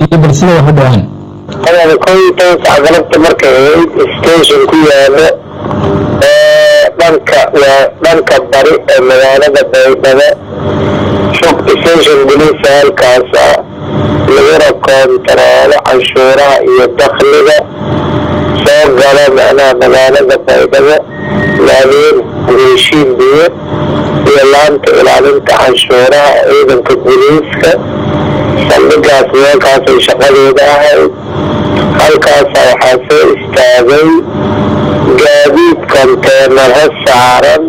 برسلة وحدوان أنا كنت عقلت مركز ستيشن كيانا بنك الطريق المغالبة بيتنا شوف ستيشن بوليس هالكاسة لغير كونترول عشورة يدخلها سوق قلم أنا مغالبة بيتنا لانين ويشين بيه يلانت إلانت عشورة إذن كبوليسك سلقات ويكاس شغل يداهي halkaas waxaa soo istaagay gaadiid konteenaro saaran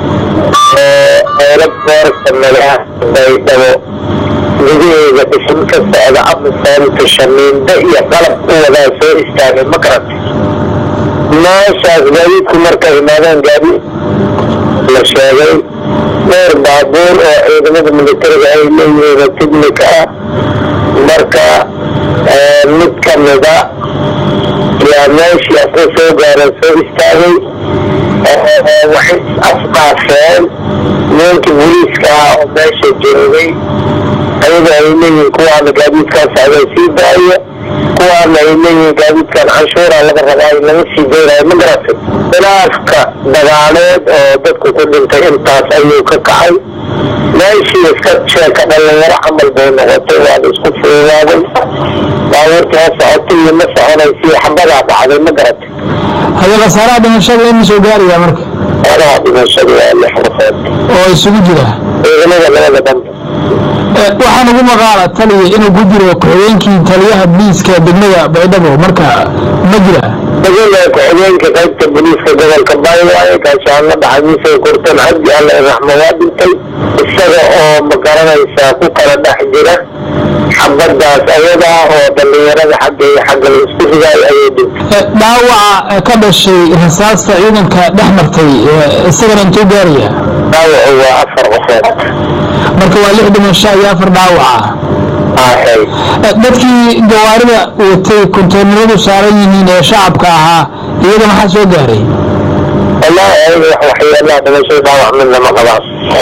eelaboorka magaalada baydhabo gudaheeda dhismo ka socda amisoonta shamiinda iyo qalab u wadaa soo istaagay ma garata meeshaas gaadiidku markay imaadeen gaadiid la sheegay dhowr baabuur oo ciidamada militariga ay leeyihiin tignika ah marka mid kamida yaa meeshii asla soo gaareen soo istaagay waxay asqaafeen nimankii booliiska ah oo meesha joogay ayaga ay leeyihiin kuwaana gaadiidkaan socday sii daayo kuwaana ay leeyihiin gaadiidkan canshuura laga rabaa in laga sii daynayo ma garatay khilaafka dagaaleed oo dadku ku dhintay intaas ayuu ka kacay meeshii iska sheeka dhalinyaro camal bay noqotay waa la isku fuudaaday baabuurtii ha socotay iyo ma soconaysii xabadaa dhacday ma garatay هذا خسارة دمشق إيه مسوي جارية مرك أنا دمشق اللي حرفت أو يسوي جرا إيه waxaan ugu maqaalaa taliya inuu ku jiro ku-xigeenkii taliyaha booliiska degmada baydhabo marka ma jira ku-xigeenka qaybta booliiska gobolka baydhabo gaashaanla dhaxamiisa kurtan cabdi alla raxmo waa dhintay isaga oo ma garanaysaa ku kala dhex jira xabadaas ayada oo dhalinyarada xagga iyo xagga la isku rigaay ayay dhintay dhaawaca ka dhashay rasaasta ciidanka dhex martay isagana intuu gaaraya dhaawacu waa 4 qofood marka waa 6 dhimasho iyo 4 dhaawaca dadkii gawaarida watay konteenaradu saaran yihiin ee shacabka ahaa iyaga maxaa soo gaaray wallaahi waxyeelaa dhimasho dhaawac midna ma qabaan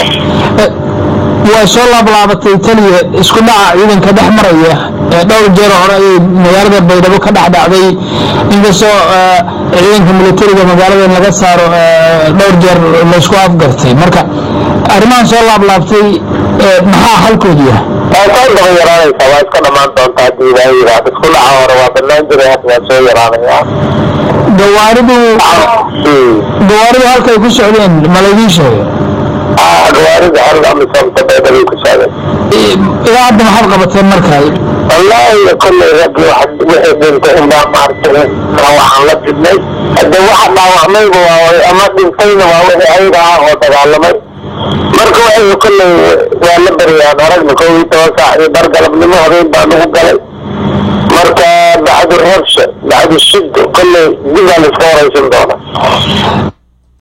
waa soo laablaabatay taliya isku dhaca ciidanka dhex maraya dhowr jeer hore ayay magaalada baydhabo ka dhex dhacday inkastoo ciidanka militariga magaalada laga saaro dhowr jeer laysku afgartay marka arrimahan soo laablaabtay maxaa halkoodu yahay waa soo dhaqan yaraanaysaa waa iska dhammaan doontaa haddii ilaahay yidhaahdo isku dhaca hore waa bannaan jiray hadda waa soo yaraanayaa gawaaridu halkay ku socdeen ma laydin sheegay gawaarida hal amisoonta baydhabo ku socdeen ilaa hadda maxaad qabateen markaa wallaahi kolley raggi wixii dhintay unbaa maartay waxaan la dibnay hadda waxa dhaawacmayba waa ama dhintayna waa wixii ayaga ah oo dagaalamay marka waxay kolley waa la baryaan aragna 12 saac iyo bargalabnimo habeen baa nagu galay marka bacdu rabsha bacdu shidda kolley dib baa la iska waraysan doonaa